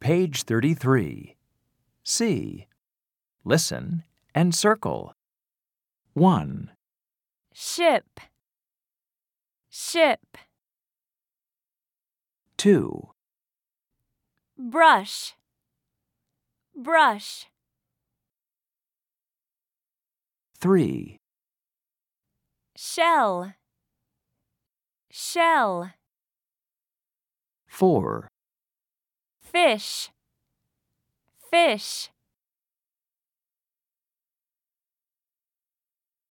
Page 33. C. Listen and circle. 1, Ship, ship. 2, Brush, brush. 3, Shell, shell. 4, Fish, fish.